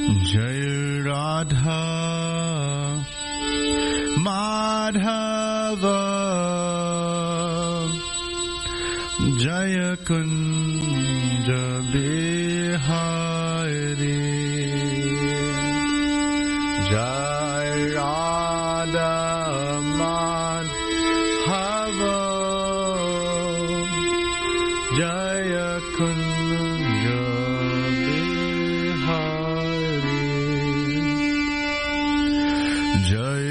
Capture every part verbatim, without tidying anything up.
Jai Radha Madhava Jaya Kunja Bihari Jai Radha Madhava Jaya Kunja Bihari Jai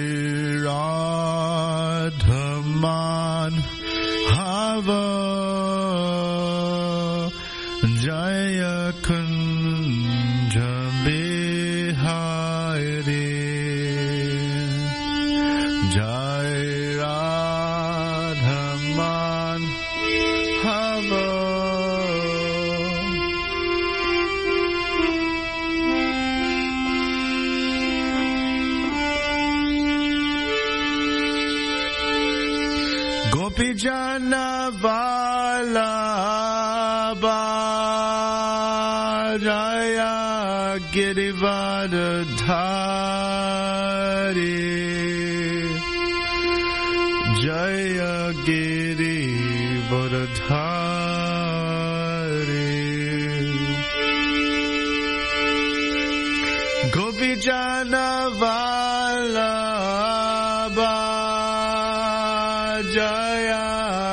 Radha Madhava Jaya Kunja Bihari Jai Radha Madhava Gopi Jana Vallabha Jaya Girivardhari Jaya Girivardhari Gopi Jana Vallabha Jaya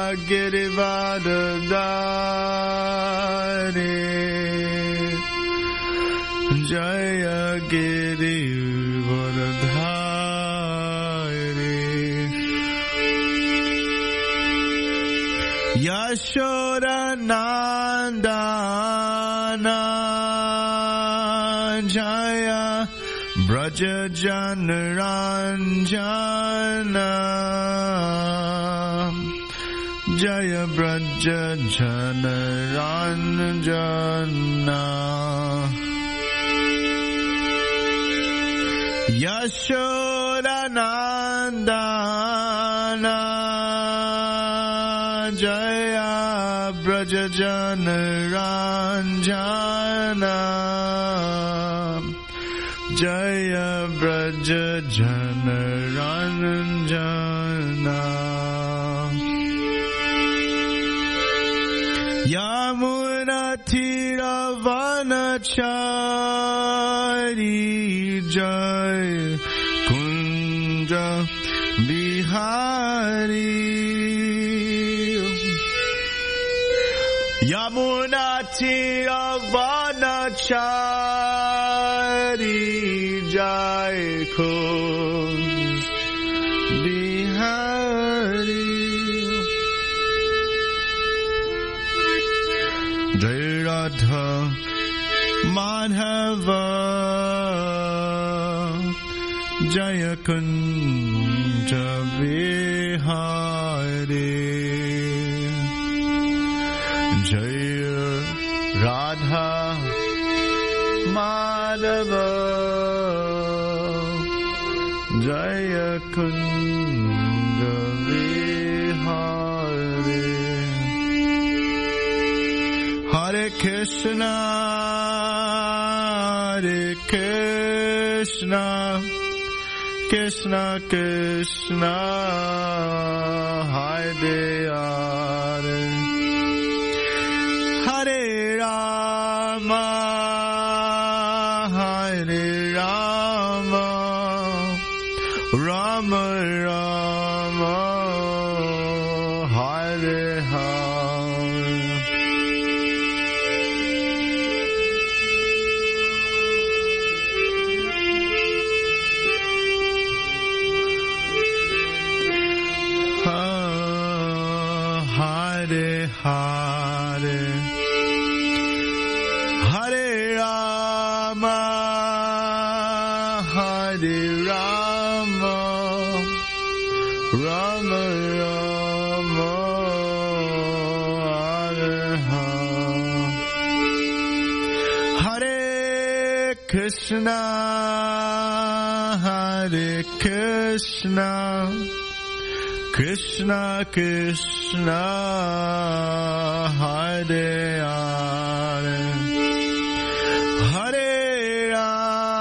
Girivardhari Jaya Girivardhari Yashoda Nandana Jaya Braja Janaranjana Jaya Braja Janaranjana Yashoda Nandana Jaya Braja Janaranjana Jaya Braja Janaranjana Yamuna Tiravanachari Jai Kunja Bihari Yamuna Tiravanachari Jai Kunja Bihari Jai Radha Madhava Jaya Kunja Bihari Jaya Radha Madhava Jaya Kunja Bihari Hare Krishna Hare Krishna Krishna Krishna Hare Hare Hare Rama Hare Rama Rama Rama Hare Hare Hare Hare Hare Rama Hare Rama Rama Rama Hare Hare Hare Krishna Hare Krishna Krishna Krishna Hare Hare Hare Rama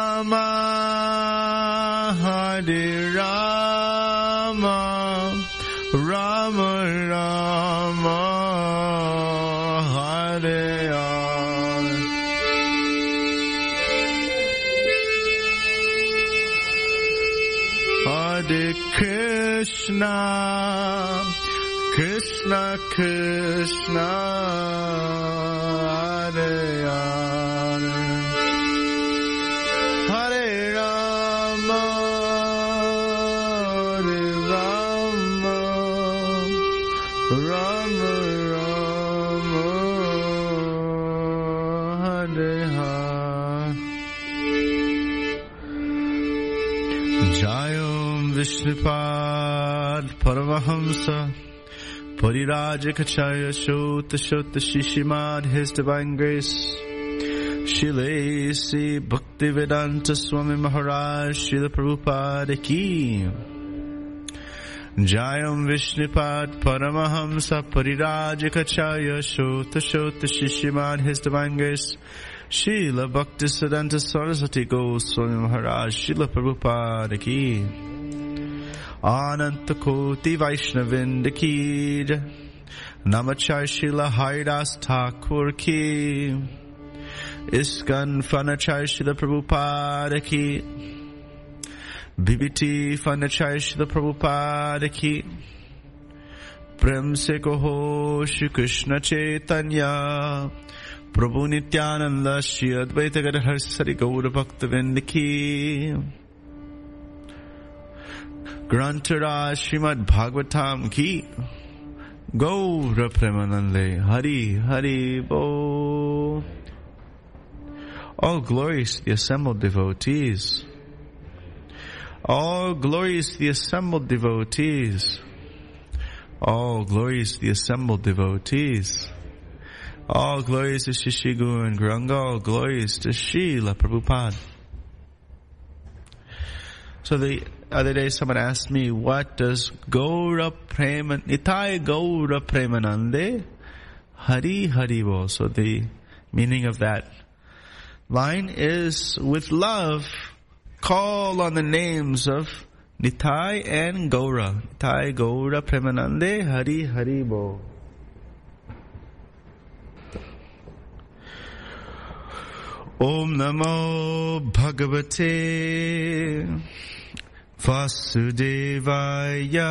Hare Rama, Rama Rama, Hare Hare. Hare Krishna, Krishna Krishna, Hare Hare. Hare Rama, Hare Rama, Rama Rama, Hare Hare. Jayam Vishnupad Paramahamsa Parirajakacharya Shota Shota Shishimad, His Divine Grace Shilesi Bhaktivedanta Swami Maharaj Srila Prabhupada Ki. Jayam Vishnupad Paramahamsa Parirajakacharya Shota Shota Shishimad, His Divine Grace Srila Bhaktisiddhanta Saraswati Goswami Maharaj Srila Prabhupada Ki. Ananta Koti Vaishnavinda Ki. Namachar Srila Haridas Thakur Ki. Iskan Fanachar Srila Prabhupada Ki. B B T Fanachar Srila Prabhupada Ki. Prem Se Koho Shri Krishna Chaitanya Prabhu Nityananda Shri Advaita Gadadhar Sari Gaura Bhaktavinda Ki. Grantara Srimad Bhagavatam Ki. Gaura Premanande Hari Hari Bo. All glories to the assembled devotees. All glories to the assembled devotees. All glories to the assembled devotees. All glories to Shri Guru and Gauranga. All glories to Srila Prabhupada. So the other day someone asked me, what does Gaura Preman, Nitai Gaura Premanande Hari Hari Bo? So the meaning of that line is, with love, call on the names of Nitai and Gaura. Nitai Gaura Premanande Hari Hari Bo. Om Namo Bhagavate Vasudevaya.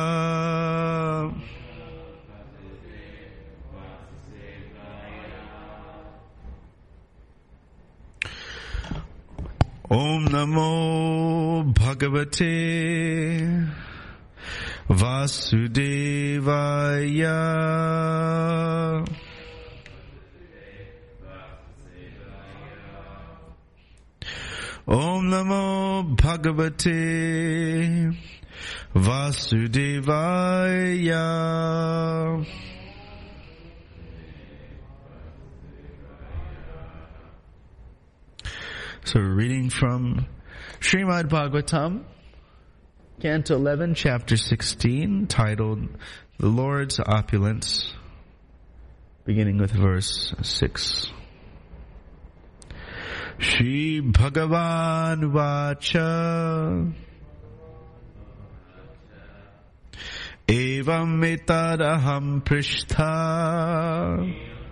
Om Namo Bhagavate Vasudevaya. Om Namo Bhagavate Vasudevaya. So reading from Srimad Bhagavatam, Canto eleven, Chapter sixteen, titled The Lord's Opulence, beginning with verse six. Shri Bhagavan Vacha Evam Etadaham Prishtha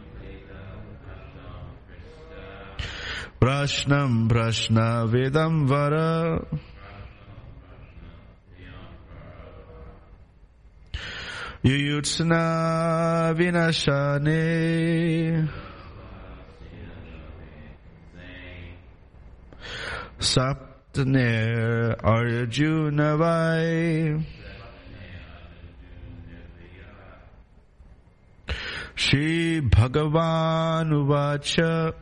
Prashnam Prashna Vedam Vara Yuyutsana Vinashane Saptaner Arjuna Vai Shri Bhagavan Uvacha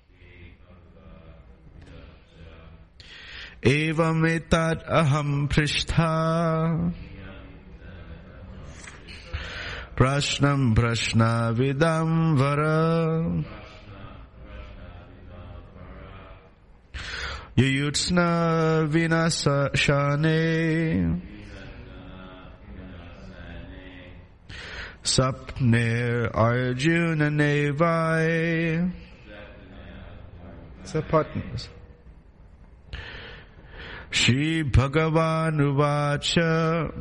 Evam etat aham prishtha Prashnam prashna vidam vara Yuyutsna vinasashane Sapner Arjuna Nevai. Sapatnas Shri Bhagavan Uvacha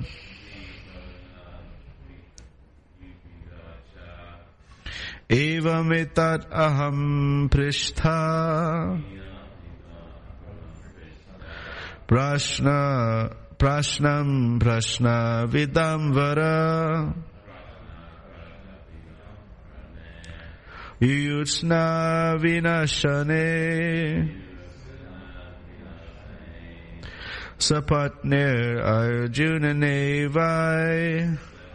Evamitat aham prishtha Prashna Prashnam Prashna Vidamvara Yutsna Vinashane Sapatnir Arjuna Nevai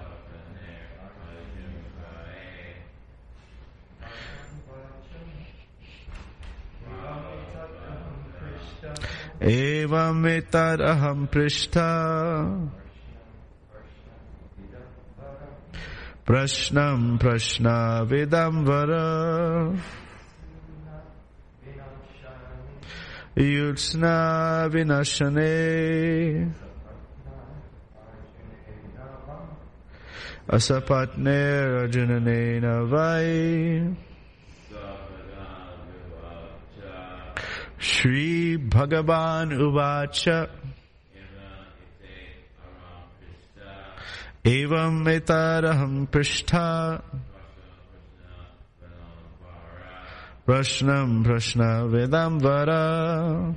Evam etad aham prishta Prashnam prashna vidamvara Yutsna vinashane Asapatner arjunane navai Shri Bhagavan Uvacha Evam etaraham prishtha Prashnam prashna vedamvara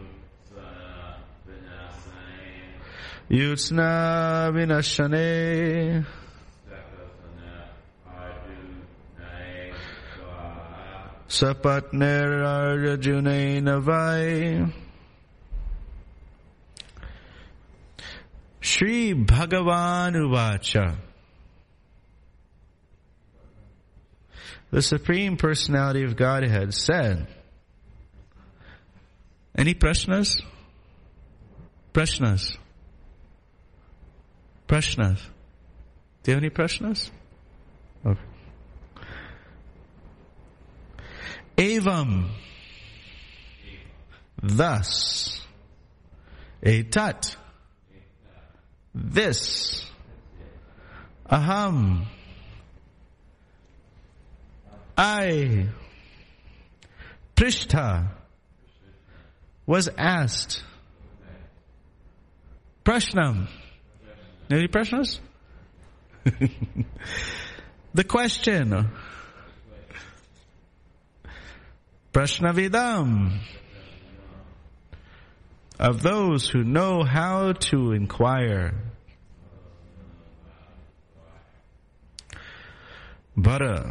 Yutsna vinashane Sapatner Arjuna Navai Shri Bhagavan Uvacha. The Supreme Personality of Godhead said. Any prashnas? Prashnas. Prashnas. Do you have any prashnas? Okay. Evam. Thus. Etat. This. Aham. I. Prishtha. Was asked. Prashnam. Any prashnas? The question. Prashnavidam. Of those who know how to inquire. But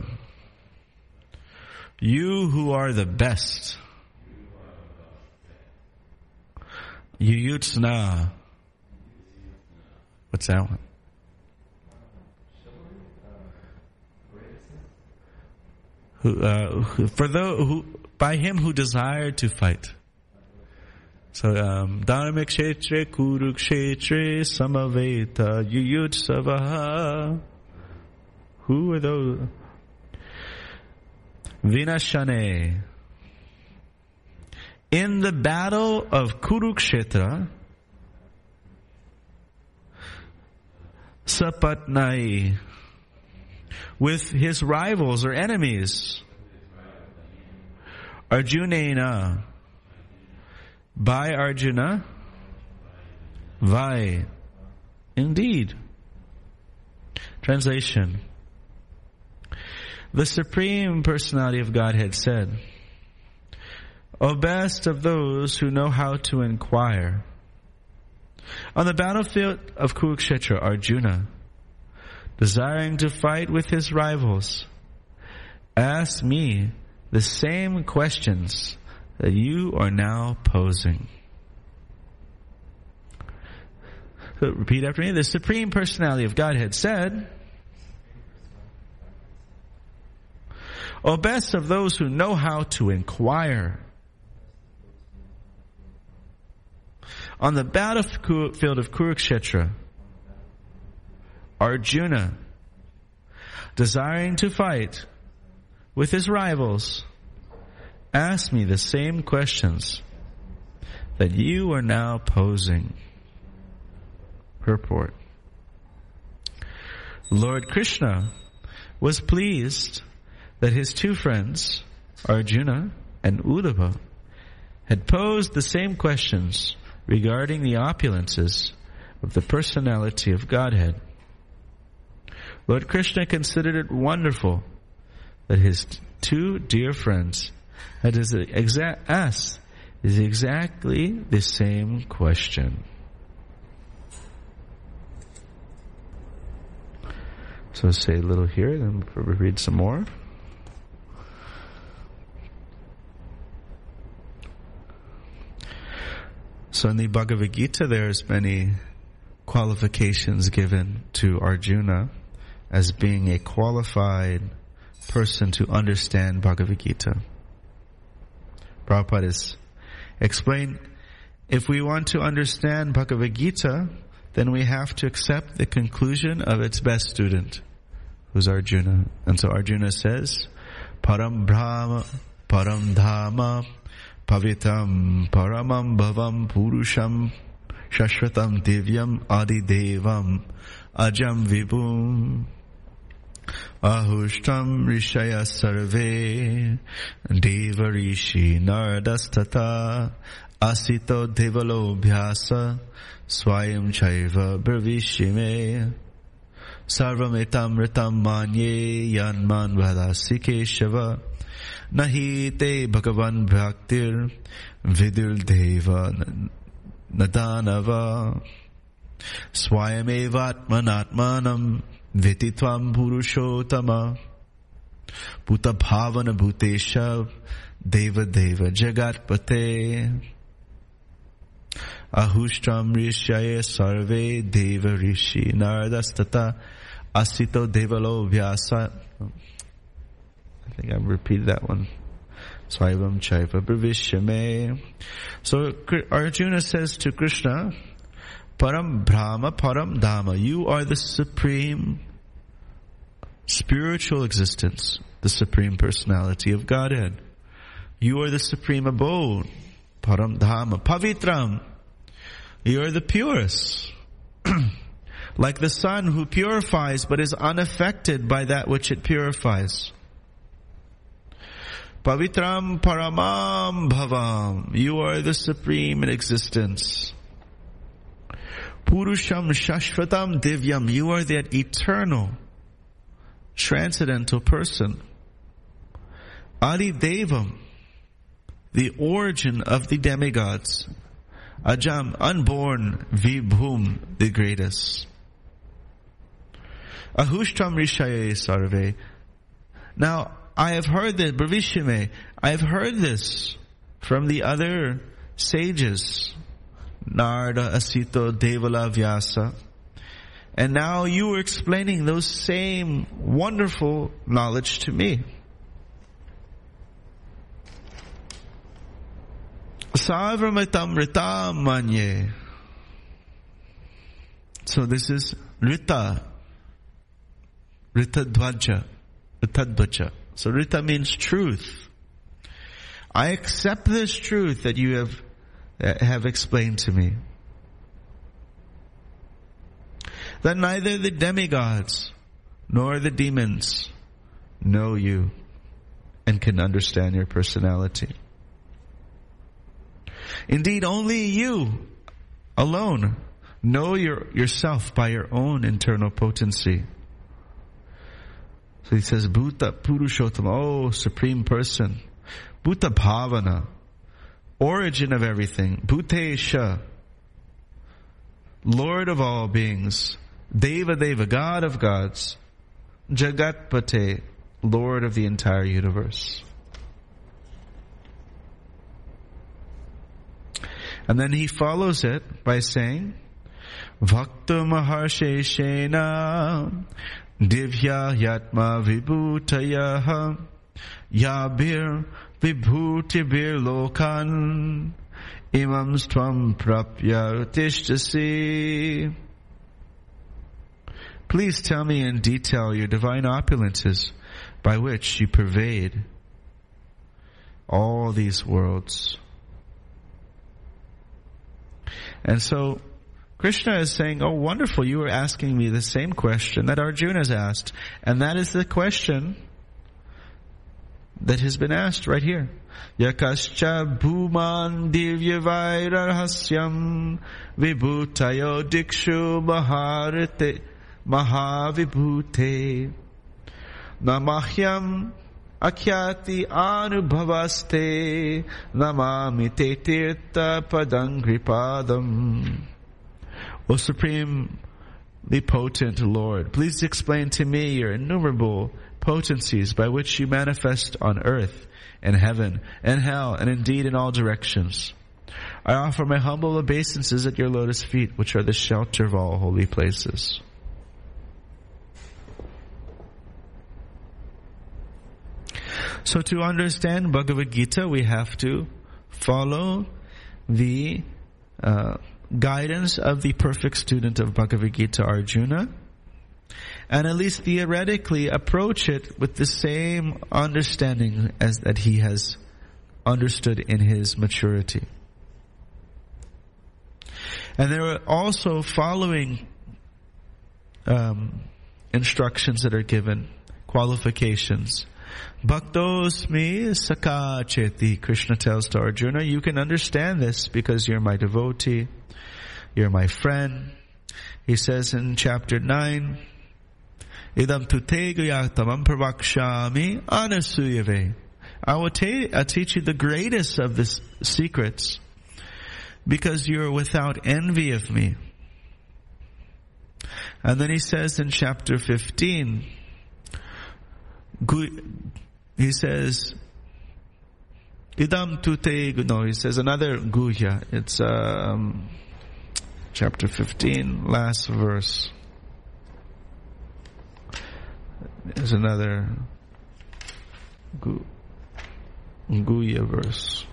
you who are the best. Yuyutsna. What's that one? Who, uh, who, for those who, by him who desired to fight. So, um, Dharma Kshetre Kurukshetre Samaveta Yuyutsavaha. Who are those? Vinashane. In the battle of Kurukshetra, Sapatnai, with his rivals or enemies, Arjunena, by Arjuna, Vai, indeed. Translation. The Supreme Personality of Godhead said, O best of those who know how to inquire, on the battlefield of Kurukshetra, Arjuna, desiring to fight with his rivals, asked me the same questions that you are now posing. So repeat after me. The Supreme Personality of Godhead said, O best of those who know how to inquire, on the battlefield of Kurukshetra, Arjuna, desiring to fight with his rivals, asked me the same questions that you are now posing. Purport. Lord Krishna was pleased that his two friends, Arjuna and Uddhava, had posed the same questions regarding the opulences of the personality of Godhead. Lord Krishna considered it wonderful that his two dear friends had exa- asked is exactly the same question. So say a little here, then we'll read some more. So in the Bhagavad Gita, there's many qualifications given to Arjuna as being a qualified person to understand Bhagavad Gita. Prabhupada is explained, if we want to understand Bhagavad Gita, then we have to accept the conclusion of its best student, who's Arjuna. And so Arjuna says, Param Brahma, Param Dhamma, Pavitam, Paramam Bhavam Purusham, Shashvatam Divyam Adi Devam, Ajam Vibhum, Ahushtam Rishaya Sarve, Deva Rishi Nardastata, Asito Devalo Bhyasa, Swayam Chaiva Bravishime, Sarvametam Ritam Manye Yanman Vadasi Keshava, Nahi Te Bhagavan Bhaktir Vidul Deva Nadanava, Swayamevatmanatmanam Vititvam Purushottama, Bhuta Bhavana Bhutesha Deva Deva Jagatpate, Ahushtam Rishaya Sarve Deva Rishi Nardastata, Asito Devalo Vyasa. I think I've repeated that one. Swaivam Chaiva Bravishame. So Arjuna says to Krishna, Param Brahma, Param Dhamma, you are the supreme spiritual existence, the supreme personality of Godhead. You are the supreme abode, Param Dhamma, Pavitram, you are the purest. Like the sun who purifies but is unaffected by that which it purifies. Pavitram Paramam Bhavam, you are the supreme in existence. Purusham Shashvatam Divyam, you are that eternal, transcendental person. Adi Devam, the origin of the demigods. Ajam, unborn, Vibhum, the greatest. Ahushtam Rishaya Sarve. Now, I have heard this, Bravishime, I have heard this from the other sages, Narada, Asito, Devala, Vyasa. And now you are explaining those same wonderful knowledge to me. Savramatam Ritam Manye. So this is Rita. Rita Dvaja. Rita Dvaja. So Rita means truth. I accept this truth that you have uh, have explained to me. That neither the demigods nor the demons know you and can understand your personality. Indeed, only you alone know your, yourself by your own internal potency. So he says, Bhuta Purushottama, oh, Supreme Person. Bhuta Bhavana, origin of everything. Bhutesha, Lord of all beings. Deva Deva, God of gods. Jagatpate, Lord of the entire universe. And then he follows it by saying, Bhakta Maharsheshena Divya Yatma Vibhutayaha Yabir Vibhutibir Lokan Imam Stvam Prapya Tishtasi. Please tell me in detail your divine opulences by which you pervade all these worlds. And so Krishna is saying, oh, wonderful, you are asking me the same question that Arjuna has asked. And that is the question that has been asked right here. Yakascha bhuman divyavairarhasyam vibhutayo dikshu maharite mahavibhute namahyam akyati anubhavaste namami te tirtha padangripadam. O supremely potent Lord, please explain to me your innumerable potencies by which you manifest on earth and heaven and hell and indeed in all directions. I offer my humble obeisances at your lotus feet, which are the shelter of all holy places. So to understand Bhagavad Gita, we have to follow the uh, guidance of the perfect student of Bhagavad Gita, Arjuna, and at least theoretically approach it with the same understanding as that he has understood in his maturity. And there are also following um, instructions that are given, qualifications. Bhaktosmi Sakha Cheti, Krishna tells to Arjuna, you can understand this because you're my devotee, you're my friend. He says in chapter nine, Idam tu te guyatamam pravakshami anasuyave. I will ta- I'll teach you the greatest of the secrets because you're without envy of me. And then he says in chapter fifteen, he says, Idam tu te, no, he says another guhya. It's um, chapter fifteen, last verse. There's another gu, guhya verse.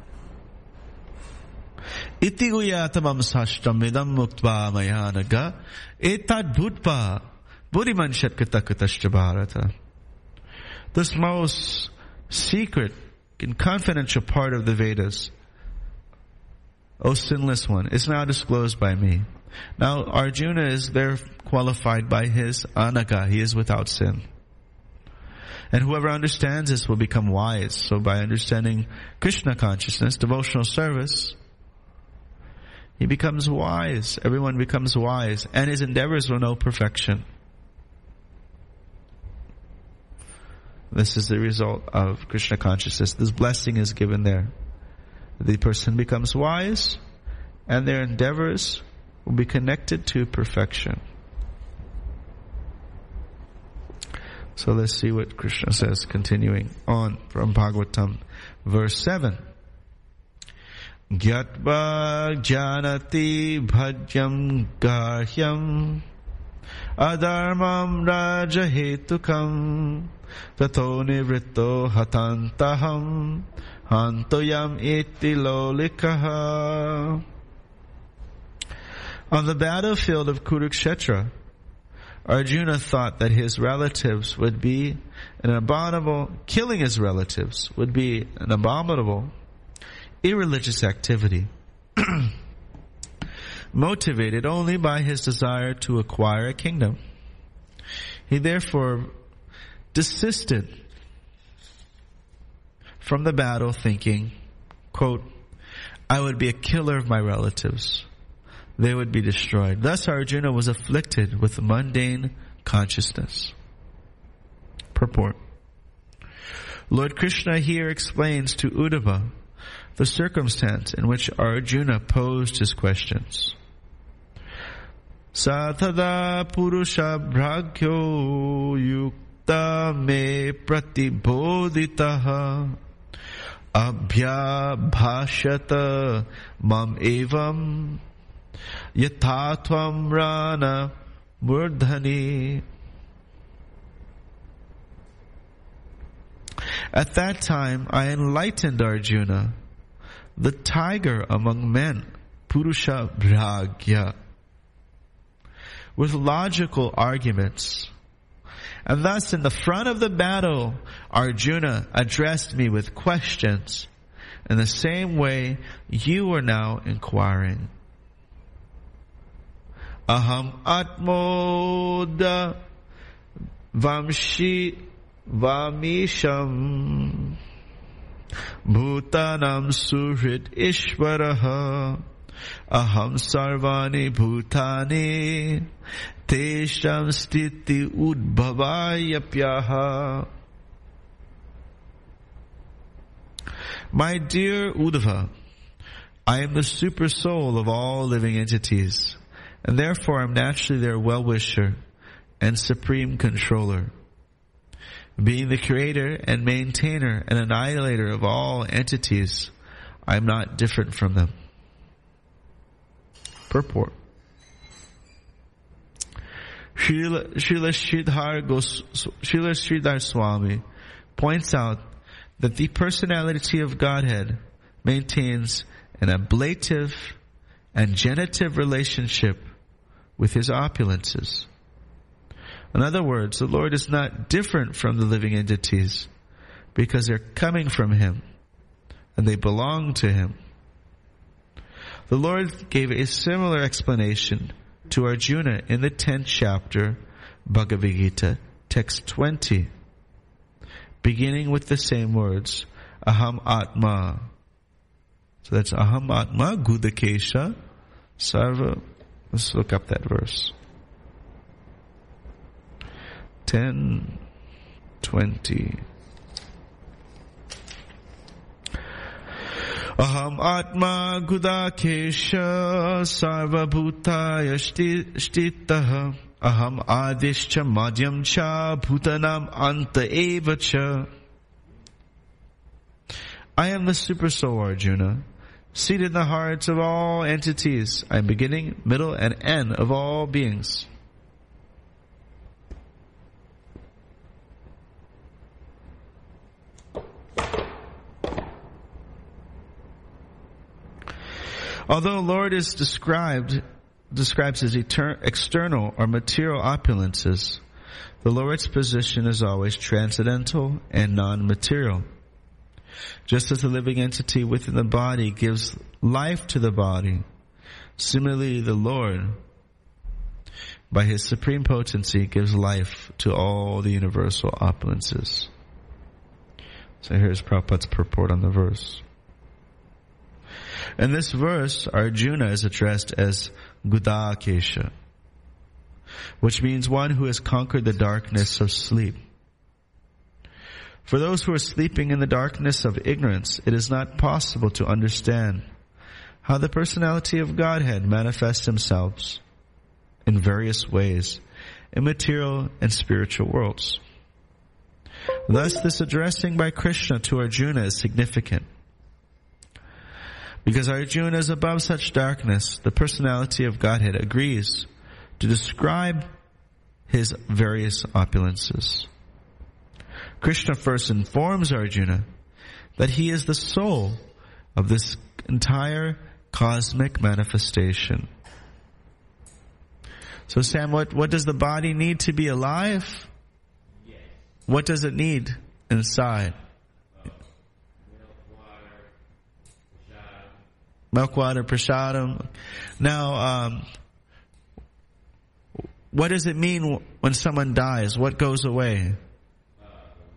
Iti guyatamam sashtam idam muktva mayanaga etad bhutpa buddhiman shatkatatatashta bharata. This most secret and confidential part of the Vedas, O sinless one, is now disclosed by me. Now Arjuna is there qualified by his anaga. He is without sin. And whoever understands this will become wise. So by understanding Krishna consciousness, devotional service, he becomes wise. Everyone becomes wise. And his endeavors will know perfection. This is the result of Krishna consciousness. This blessing is given there. The person becomes wise, and their endeavors will be connected to perfection. So let's see what Krishna says, continuing on from Bhagavatam, verse seven. Gyatva janati bhajyam garhyam adharmam rajahetukam tato nivritto hatantaham hantoyam iti lolikaha. On the battlefield of Kurukshetra, Arjuna thought that his relatives would be an abominable, killing his relatives would be an abominable, irreligious activity, motivated only by his desire to acquire a kingdom. He therefore desisted from the battle thinking, quote, I would be a killer of my relatives. They would be destroyed. Thus Arjuna was afflicted with mundane consciousness. Purport. Lord Krishna here explains to Uddhava the circumstance in which Arjuna posed his questions. Satada purusha bhragyo yukta me pratiboditaha abhya bhashyata mam evam yatatvam rana murdhani. At that time I enlightened Arjuna, the tiger among men, Purusha Bhragya, with logical arguments. And thus in the front of the battle, Arjuna addressed me with questions in the same way you are now inquiring. Aham atmoda vamshi Vamisham Bhutanam Suhrit Ishvaraha Aham Sarvani Bhutani Tesham Stiti Udbhavayapyaha. My dear Uddhava, I am the super soul of all living entities, and therefore I am naturally their well-wisher and supreme controller. Being the creator and maintainer and annihilator of all entities, I am not different from them. Purport. Srila Sridhar Srila Sridhar Swami points out that the personality of Godhead maintains an ablative and genitive relationship with his opulences. In other words, the Lord is not different from the living entities because they're coming from him and they belong to him. The Lord gave a similar explanation to Arjuna in the tenth chapter, Bhagavad Gita, text twenty, beginning with the same words, Aham Atma. So that's Aham Atma, Gudakesha, Sarva. Let's look up that verse. ten, twenty. Aham Atma Gudakesha Sarva Bhutaya Shtitaha Aham Adishcha Madhyam Cha Bhutanam Anta Eva Cha. I am the Super Soul, Arjuna, seated in the hearts of all entities. I am beginning, middle, and end of all beings. Although Lord is described describes his etern- external or material opulences, the Lord's position is always transcendental and non-material. Just as the living entity within the body gives life to the body, similarly the Lord, by his supreme potency, gives life to all the universal opulences. So here's Prabhupada's purport on the verse. In this verse, Arjuna is addressed as Gudakesha, which means one who has conquered the darkness of sleep. For those who are sleeping in the darkness of ignorance, it is not possible to understand how the personality of Godhead manifests himself in various ways in material and spiritual worlds. Thus, this addressing by Krishna to Arjuna is significant. Because Arjuna is above such darkness, the personality of Godhead agrees to describe his various opulences. Krishna first informs Arjuna that he is the soul of this entire cosmic manifestation. So Sam, what, what does the body need to be alive? Yes. What does it need inside? Milk, water, prasadam. Now, um, what does it mean when someone dies? What goes away? Uh,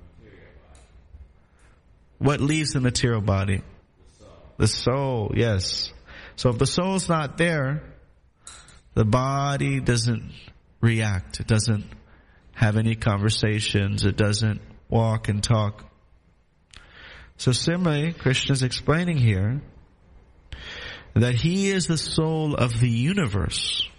what leaves the material body? The soul. The soul, yes. So if the soul's not there, the body doesn't react. It doesn't have any conversations. It doesn't walk and talk. So similarly, Krishna is explaining here that he is the soul of the universe.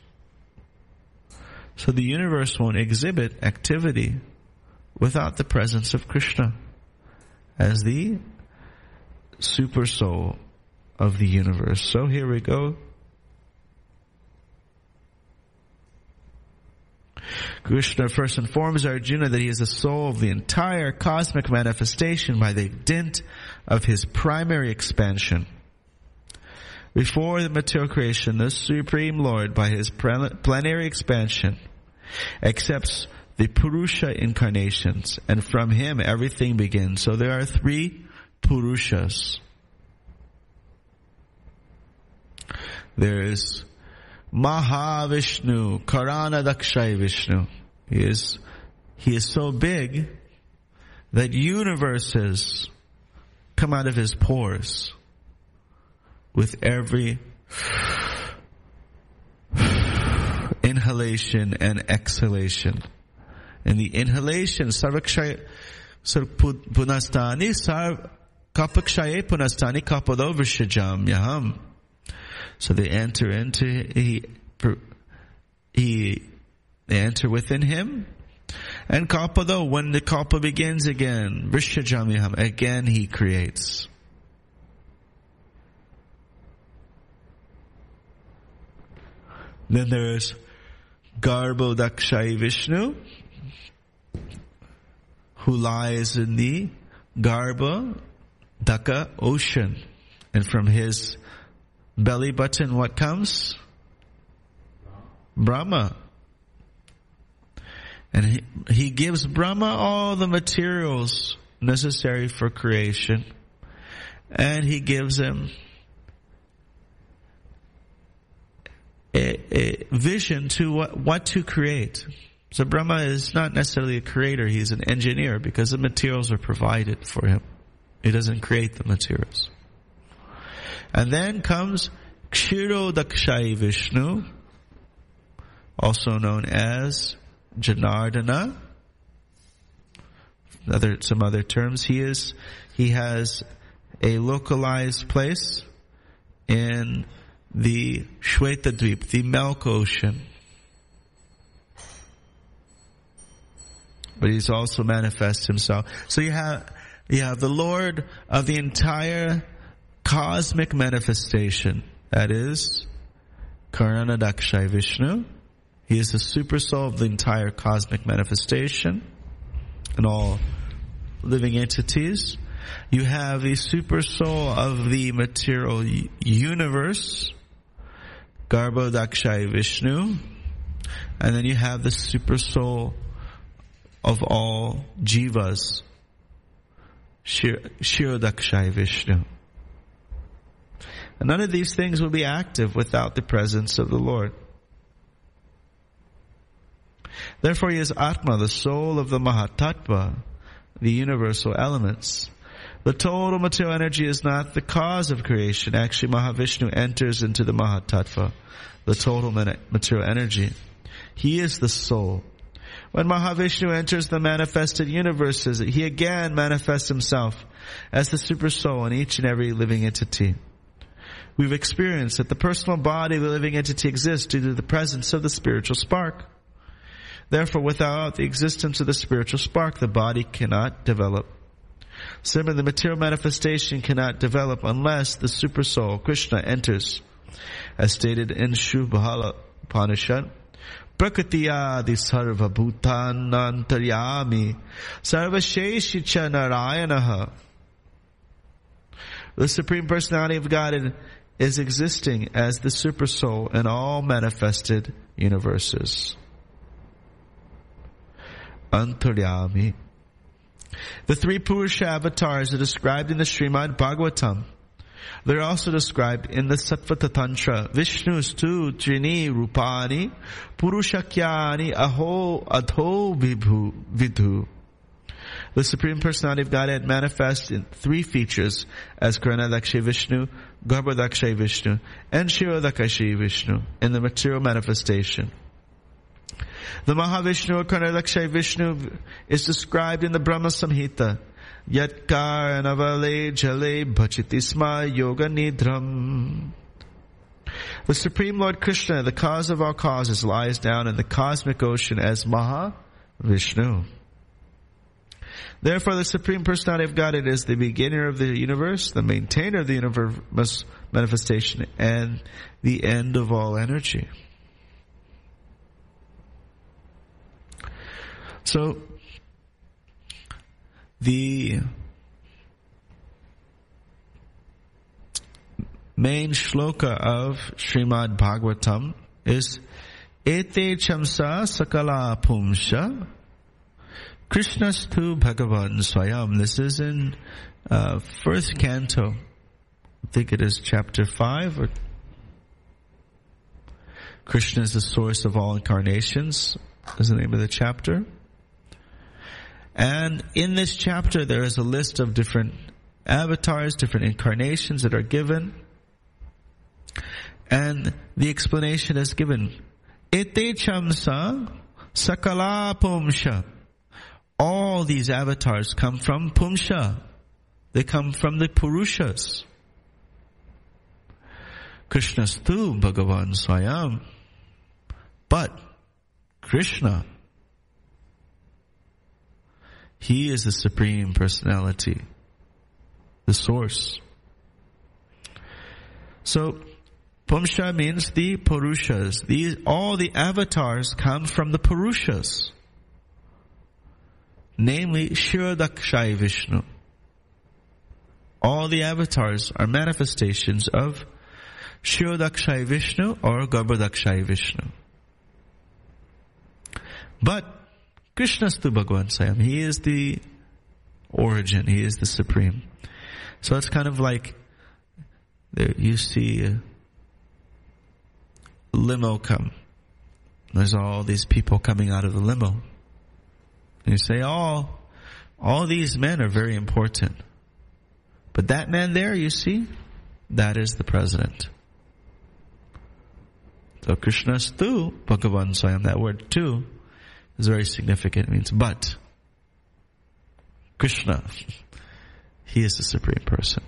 So the universe won't exhibit activity without the presence of Krishna as the super soul of the universe. So here we go. Krishna first informs Arjuna that he is the soul of the entire cosmic manifestation by the dint of his primary expansion. Before the material creation, the Supreme Lord, by his plenary expansion, accepts the Purusha incarnations, and from him everything begins. So there are three Purushas. There is Mahavishnu, Karana Dakshay Vishnu. He is, he is so big that universes come out of his pores with every inhalation and exhalation. And the inhalation, sarvakshay punastani, sarv kapakshaye punastani kapado vrishajam yaham. So they enter into, he, he, they enter within him. And kapado, when the kalpa begins again, vrishajam yaham, again he creates. Then there is Garbhodakshayi Vishnu, who lies in the Garbha Daka ocean. And from his belly button, what comes? Brahma. And he, he gives Brahma all the materials necessary for creation. And he gives him a, a vision to what, what to create. So Brahma is not necessarily a creator, he's an engineer, because the materials are provided for him. He doesn't create the materials. And then comes Kshirodakshayi Vishnu, also known as Janardana. Other, some other terms. He is, he has a localized place in the Shwetadvip, the Milk Ocean. But he's also manifests himself. So you have, you have the Lord of the entire cosmic manifestation. That is Karanadakshayi Vishnu. He is the super soul of the entire cosmic manifestation and all living entities. You have the super soul of the material universe, Garbhodakshayi Vishnu. And then you have the super soul of all jivas, Kshirodakshayi Vishnu. And none of these things will be active without the presence of the Lord. Therefore he is Atma, the soul of the Mahatattva, the universal elements. The total material energy is not the cause of creation. Actually, Mahavishnu enters into the Mahatattva, the total material energy. He is the soul. When Mahavishnu enters the manifested universes, he again manifests himself as the super soul in each and every living entity. We've experienced that the personal body of the living entity exists due to the presence of the spiritual spark. Therefore, without the existence of the spiritual spark, the body cannot develop. Similarly, the material manifestation cannot develop unless the super soul, Krishna, enters. As stated in Shubhala Upanishad, Prakriti-adi sarva bhutanantaryami sarvasheshicha narayanaha. The Supreme Personality of God is existing as the super soul in all manifested universes. Antaryami. The three Purusha avatars are described in the Srimad Bhagavatam. They're also described in the Sattvata Tantra. Vishnustu Trini Rupani Purushakyani Aho Adho Vibhu Vidhu. The Supreme Personality of Godhead manifests in three features as Karanadakshayi Vishnu, Garbhodakshayi Vishnu, and Kshirodakshayi Vishnu in the material manifestation. The Mahavishnu or Karanadakshayi Vishnu is described in the Brahma Samhita. Yatkar Navale Jale Bhachitisma Yoga Nidram. The Supreme Lord Krishna, the cause of all causes, lies down in the cosmic ocean as Mahavishnu. Therefore, the Supreme Personality of Godhead is the beginner of the universe, the maintainer of the universe manifestation, and the end of all energy. So, the main shloka of Srimad Bhagavatam is Ete chamsa sakala pumsha Krishnastu Bhagavan Swayam. This is in uh, first canto. I think it is chapter five. Or Krishna is the source of all incarnations is the name of the chapter. And in this chapter there is a list of different avatars, different incarnations that are given. And the explanation is given. Ete chamsa sakala pumsha. All these avatars come from Pumsha. They come from the Purushas. Krishnastu Bhagavan Swayam. But Krishna, He is the Supreme Personality, the source. So, Pumsha means the Purushas. These, all the avatars come from the Purushas. Namely, Kshirodakshai Vishnu. All the avatars are manifestations of Kshirodakshai Vishnu or Garbhodakshai Vishnu. But Krishnastu Bhagavan Swayam, He is the origin, He is the supreme. So it's kind of like there you see a limo come. There's all these people coming out of the limo. And you say, oh, all these men are very important. But that man there, you see, that is the president. So Krishnastu Bhagavan Swayam, that word tu is very significant. It means but. Krishna, He is the Supreme Person.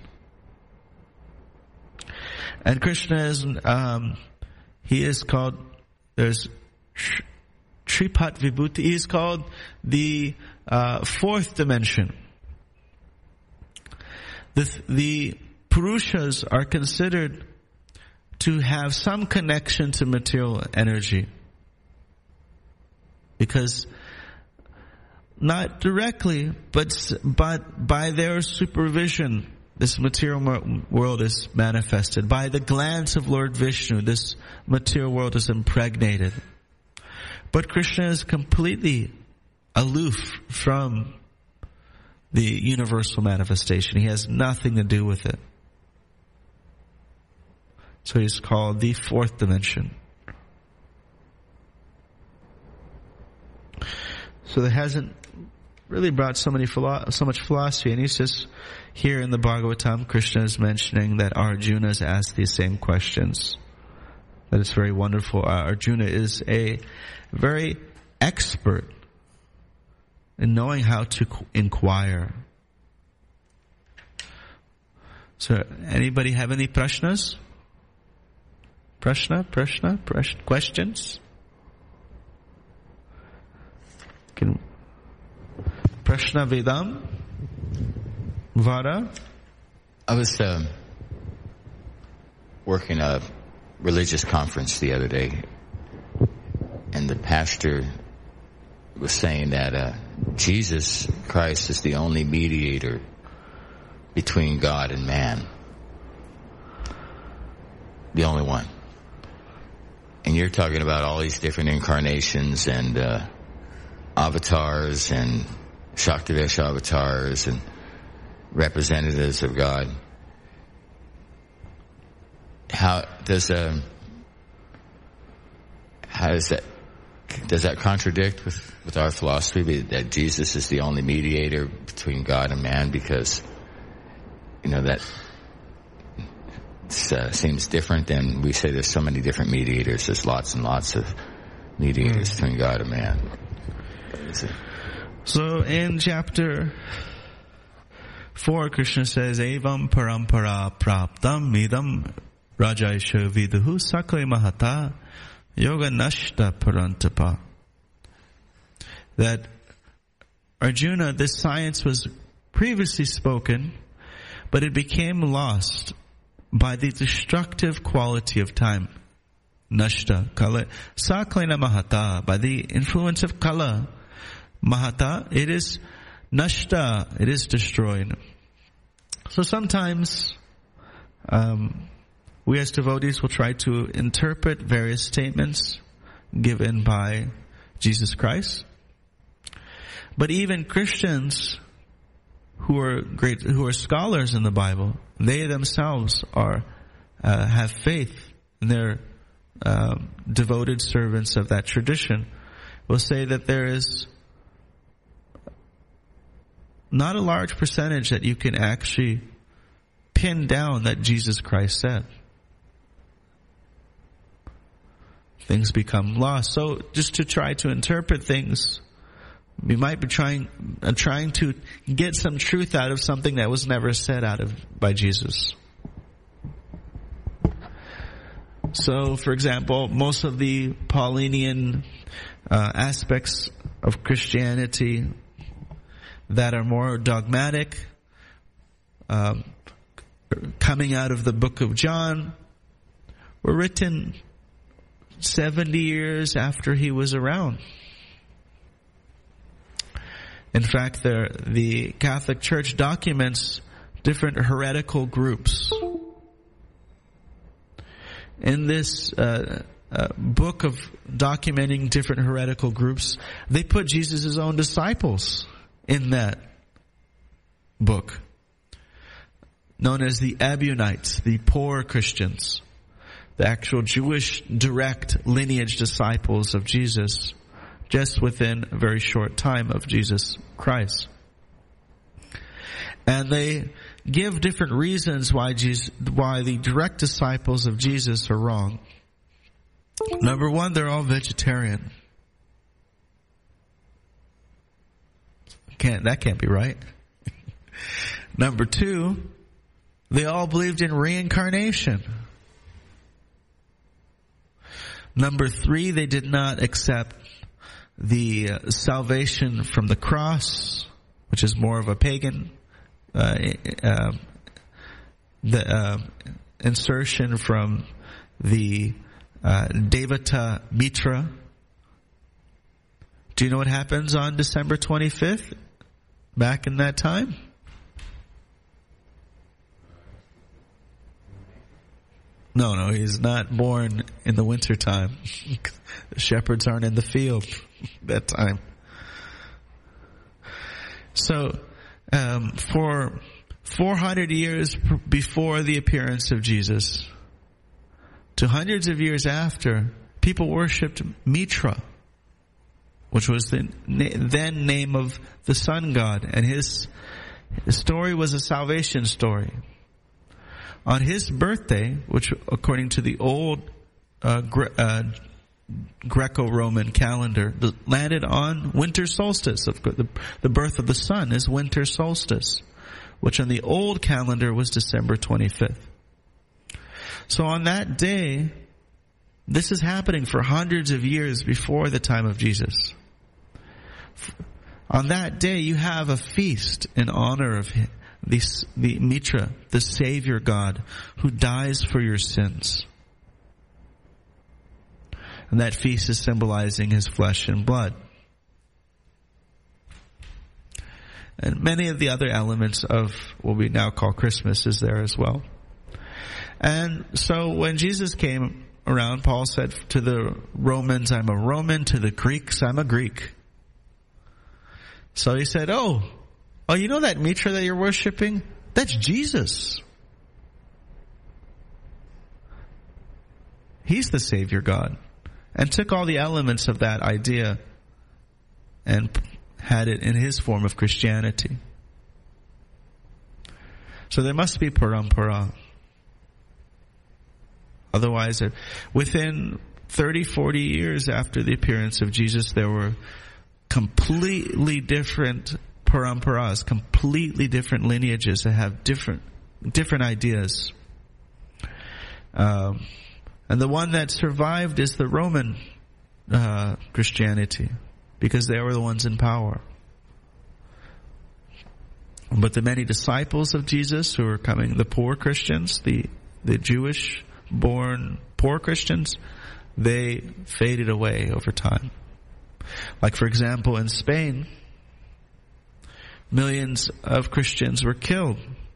And Krishna is, um, He is called, there's Tripat Vibhuti. He is called the uh, fourth dimension. The, the Purushas are considered to have some connection to material energy. Because not directly, but, but by their supervision, this material world is manifested. By the glance of Lord Vishnu, this material world is impregnated. But Krishna is completely aloof from the universal manifestation. He has nothing to do with it. So he's called the fourth dimension. So that hasn't really brought so many philo- so much philosophy. And he's just here in the Bhagavatam, Krishna is mentioning that Arjuna has asked these same questions. That is very wonderful. Uh, Arjuna is a very expert in knowing how to inquire. So, anybody have any prashnas? Prashna, prashna, prashna questions? Can Prashna Vedam? Vara? I was uh, working a religious conference the other day, and the pastor was saying that uh, Jesus Christ is the only mediator between God and man. The only one. And you're talking about all these different incarnations and uh, avatars and Shaktivesh avatars and representatives of God. How does uh, how does that does that contradict with, with our philosophy that Jesus is the only mediator between God and man? Because you know that uh, seems different than we say. There's so many different mediators. There's lots and lots of mediators mm. between God and man. So in chapter four, Krishna says, Evam parampara praptam idam rajaisha viduhu sakle mahata yoga nashta parantapa. That Arjuna, this science was previously spoken, but it became lost by the destructive quality of time. Nashta, kala, saklena mahata, by the influence of kala. Mahata, it is nashta, it is destroyed. So sometimes um, we as devotees will try to interpret various statements given by Jesus Christ. But even Christians who are great, who are scholars in the Bible, they themselves are uh, have faith, and they're uh, devoted servants of that tradition, will say that there is not a large percentage that you can actually pin down that Jesus Christ said. Things become lost. So just to try to interpret things, we might be trying uh, trying to get some truth out of something that was never said out of by Jesus. So, for example, most of the Paulinian uh, aspects of Christianity that are more dogmatic, um, coming out of the book of John, were written seventy years after he was around. In fact, the, the Catholic Church documents different heretical groups. In this uh, uh, book of documenting different heretical groups, they put Jesus' own disciples in that book, known as the Ebionites, the poor Christians, the actual Jewish direct lineage disciples of Jesus, just within a very short time of Jesus Christ. And they give different reasons why Jesus, why the direct disciples of Jesus are wrong. Number one, they're all vegetarian. Can't, that can't be right. Number two, they all believed in reincarnation. Number three, they did not accept the uh, salvation from the cross, which is more of a pagan uh, uh, the uh, insertion from the uh, Devata Mitra. Do you know what happens on December twenty-fifth? Back in that time? No, no, he's not born in the winter time. The shepherds aren't in the field that time. So, um, for four hundred years before the appearance of Jesus, to hundreds of years after, people worshipped Mitra, which was the then name of the sun god, and his, his story was a salvation story. On his birthday, which according to the old uh, Gre- uh, Greco-Roman calendar, landed on winter solstice. The, the birth of the sun is winter solstice, which on the old calendar was December twenty-fifth. So on that day, this is happening for hundreds of years before the time of Jesus. On that day, you have a feast in honor of him. The, the Mitra, the Savior God, who dies for your sins. And that feast is symbolizing his flesh and blood. And many of the other elements of what we now call Christmas is there as well. And so when Jesus came around, Paul said to the Romans, I'm a Roman, to the Greeks, I'm a Greek. So he said, oh, Oh, you know that Mitra that you're worshiping? That's Jesus. He's the Savior God. And took all the elements of that idea and had it in his form of Christianity. So there must be parampara. Otherwise, within thirty, forty years after the appearance of Jesus, there were completely different paramparas, completely different lineages that have different different ideas. Um, and the one that survived is the Roman uh, Christianity, because they were the ones in power. But the many disciples of Jesus who were coming, the poor Christians, the the Jewish-born poor Christians, they faded away over time. Like, for example, in Spain, millions of Christians were killed.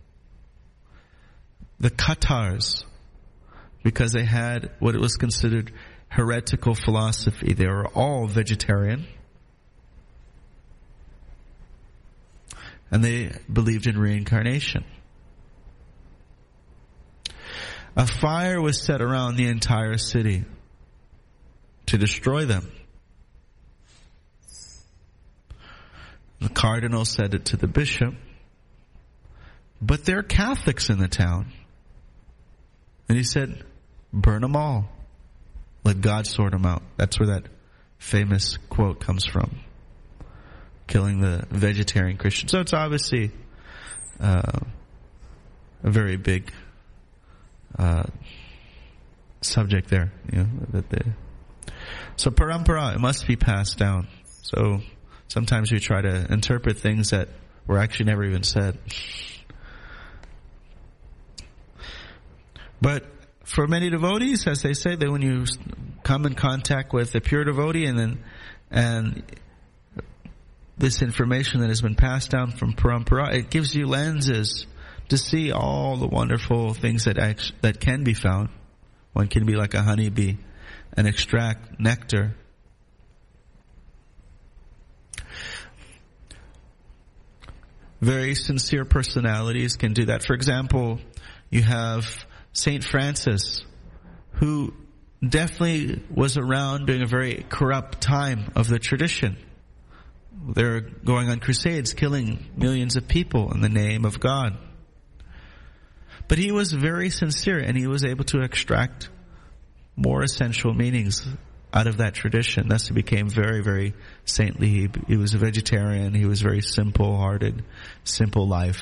The Catars, because they had what was considered heretical philosophy. They were all vegetarian. And they believed in reincarnation. A fire was set around the entire city to destroy them. The cardinal said it to the bishop. But there are Catholics in the town. And he said, burn them all. Let God sort them out. That's where that famous quote comes from. Killing the vegetarian Christian. So it's obviously uh, a very big uh, subject there. You know, that the, so parampara, it must be passed down. So sometimes we try to interpret things that were actually never even said. But for many devotees, as they say, that when you come in contact with a pure devotee and then, and this information that has been passed down from parampara, it gives you lenses to see all the wonderful things that act, that can be found. One can be like a honeybee and extract nectar. Very sincere personalities can do that. For example, you have Saint Francis, who definitely was around during a very corrupt time of the tradition. They're going on crusades, killing millions of people in the name of God. But he was very sincere, and he was able to extract more essential meanings out of that tradition. Thus he became very, very saintly. He, he was a vegetarian. He was very simple-hearted, simple life.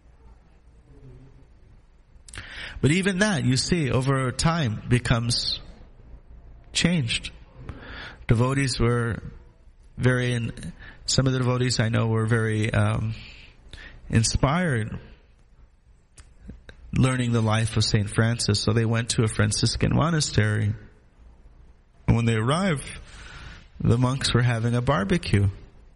But even that, you see, over time becomes changed. Devotees were very, in, some of the devotees I know were very um, inspired learning the life of Saint Francis. So they went to a Franciscan monastery. And when they arrived, the monks were having a barbecue.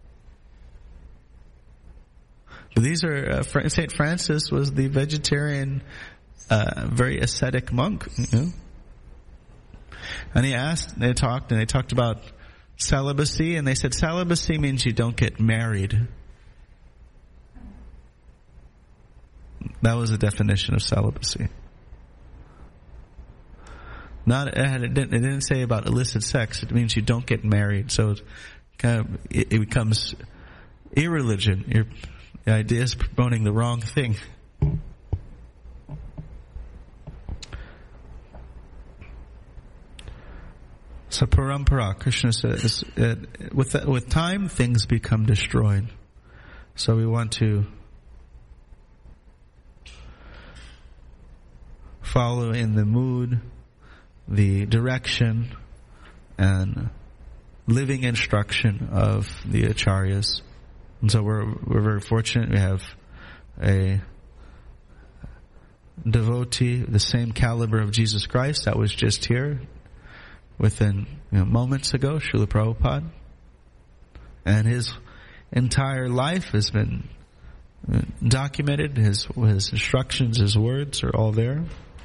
But these are, uh, Saint Francis was the vegetarian, uh, very ascetic monk, you know. And he asked, they talked, and they talked about celibacy, and they said celibacy means you don't get married. That was the definition of celibacy. Not, it didn't, it didn't say about illicit sex. It means you don't get married. So it kind of, it, it becomes irreligion. Your, the idea is promoting the wrong thing. So parampara, Krishna says, uh, with the, with time things become destroyed. So we want to follow in the mood, the direction, and living instruction of the acharyas. And so we're we're very fortunate. We have a devotee, the same caliber of Jesus Christ, that was just here within, you know, moments ago, Srila Prabhupada. And his entire life has been documented. His his instructions, his words are all there.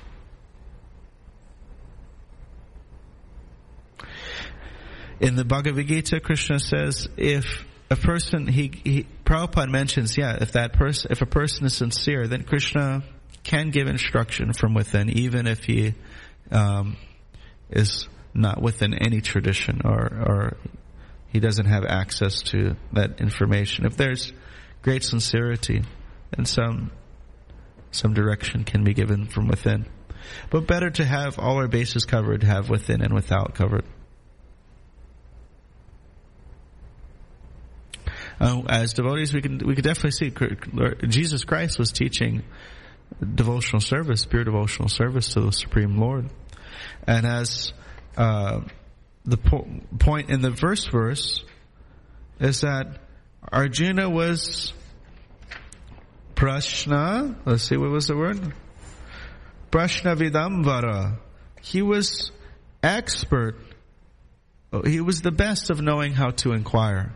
In the Bhagavad Gita, Krishna says, if a person, he, he Prabhupada mentions, yeah, if that person, if a person is sincere, then Krishna can give instruction from within, even if he um, is not within any tradition, or, or he doesn't have access to that information. If there's great sincerity, then some some direction can be given from within. But better to have all our bases covered, have within and without covered. Uh, as devotees, we can we could definitely see Jesus Christ was teaching devotional service, pure devotional service to the Supreme Lord. And as uh, the po- point in the first verse is that Arjuna was prashna. Let's see, what was the word? Prashna vidamvara. He was expert. He was the best of knowing how to inquire.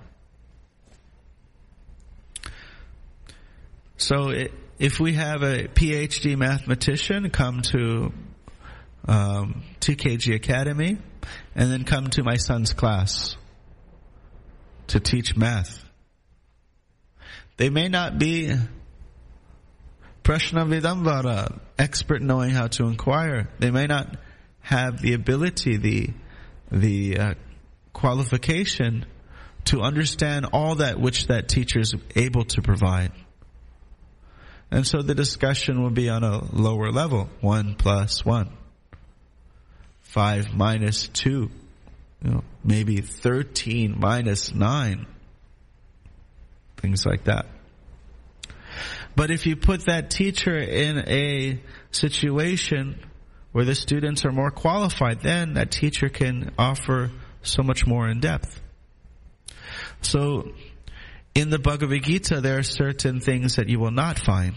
So it, if we have a P H D mathematician come to um, T K G Academy and then come to my son's class to teach math, they may not be prashna vidamvara, expert knowing how to inquire. They may not have the ability, the the uh, qualification to understand all that which that teacher is able to provide. And so the discussion will be on a lower level. One plus one. Five minus two. You know, maybe thirteen minus nine. Things like that. But if you put that teacher in a situation where the students are more qualified, then that teacher can offer so much more in depth. So, in the Bhagavad Gita, there are certain things that you will not find.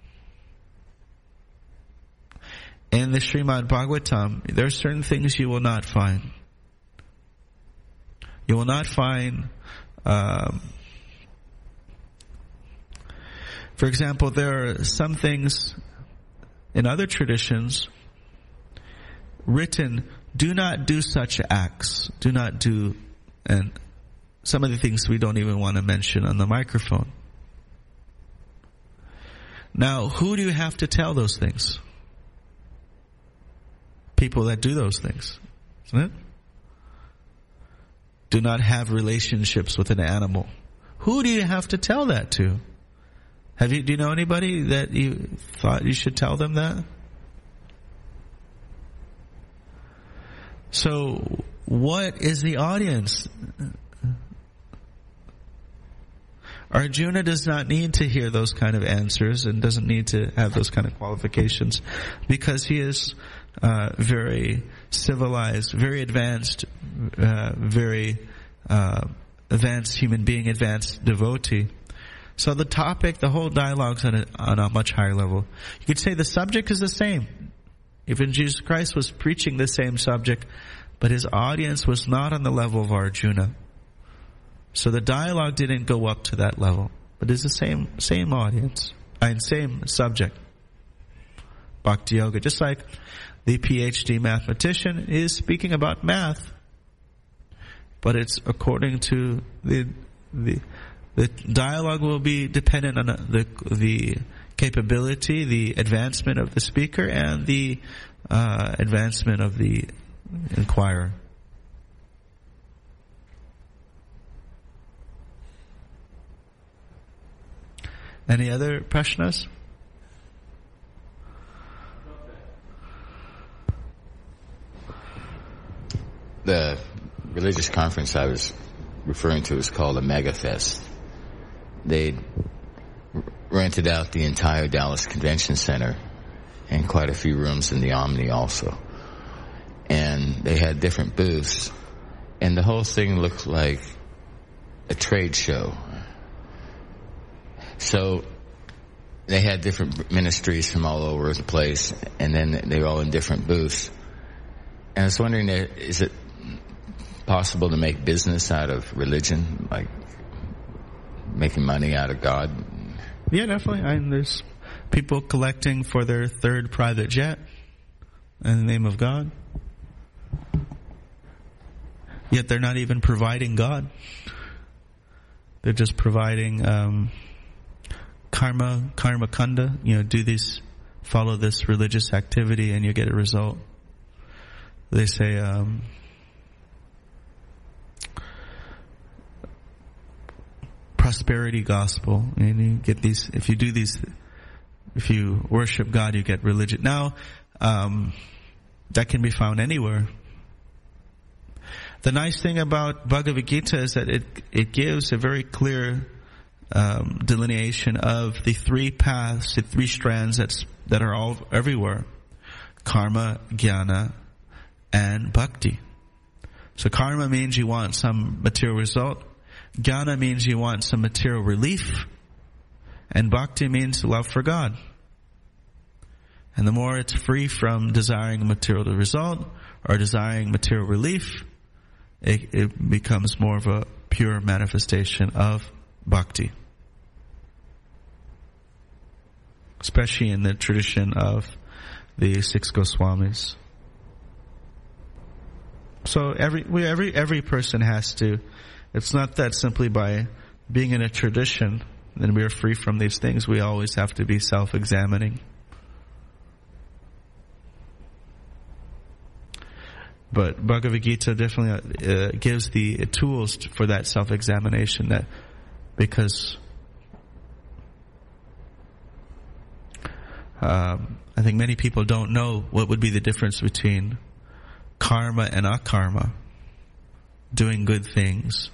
In the Srimad Bhagavatam, there are certain things you will not find. You will not find, um, for example, there are some things in other traditions written, do not do such acts, do not do, and some of the things we don't even want to mention on the microphone. Now, who do you have to tell those things? People that do those things, isn't it? Do not have relationships with an animal. Who do you have to tell that to? Have you, do you know anybody that you thought you should tell them that? So, what is the audience? Arjuna does not need to hear those kind of answers and doesn't need to have those kind of qualifications because he is uh, very civilized, very advanced, uh, very uh, advanced human being, advanced devotee. So the topic, the whole dialogue's on a, on a much higher level. You could say the subject is the same. Even Jesus Christ was preaching the same subject, but his audience was not on the level of Arjuna. So the dialogue didn't go up to that level, but it's the same same audience, and same subject. Bhakti Yoga, just like the PhD mathematician is speaking about math, but it's according to the the the dialogue will be dependent on the the capability, the advancement of the speaker, and the uh, advancement of the inquirer. Any other prashnas? The religious conference I was referring to is called a Mega Fest. They rented out the entire Dallas Convention Center and quite a few rooms in the Omni also. And they had different booths, and the whole thing looked like a trade show. So they had different ministries from all over the place, and then they were all in different booths. And I was wondering, is it possible to make business out of religion, like making money out of God? Yeah, definitely. I mean, there's people collecting for their third private jet in the name of God. Yet they're not even providing God. They're just providing um, karma, karma kanda. You know, do this, follow this religious activity, and you get a result. They say, um, prosperity gospel, and you get these. If you do these, if you worship God, you get religion. Now, um, that can be found anywhere. The nice thing about Bhagavad Gita is that it it gives a very clear um, delineation of the three paths, the three strands that's that are all everywhere: karma, jnana, and bhakti. So karma means you want some material result. Jnana means you want some material relief. And bhakti means love for God. And the more it's free from desiring material result or desiring material relief, it, it becomes more of a pure manifestation of bhakti. Especially in the tradition of the six Goswamis. So every we, every every person has to. It's not that simply by being in a tradition then we are free from these things. We always have to be self-examining. But Bhagavad Gita definitely uh, gives the tools for that self-examination, that because um, I think many people don't know what would be the difference between karma and akarma, doing good things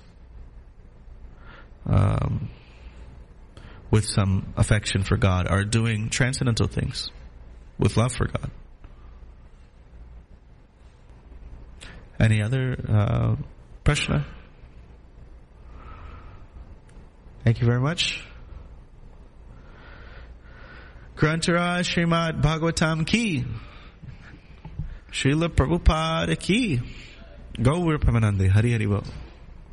um, with some affection for God, or doing transcendental things with love for God. Any other uh, prashna? Thank you very much. Grantara Srimad Bhagavatam ki, Srila Prabhupada ki, Gaur Premanande, Hari Hari Bol.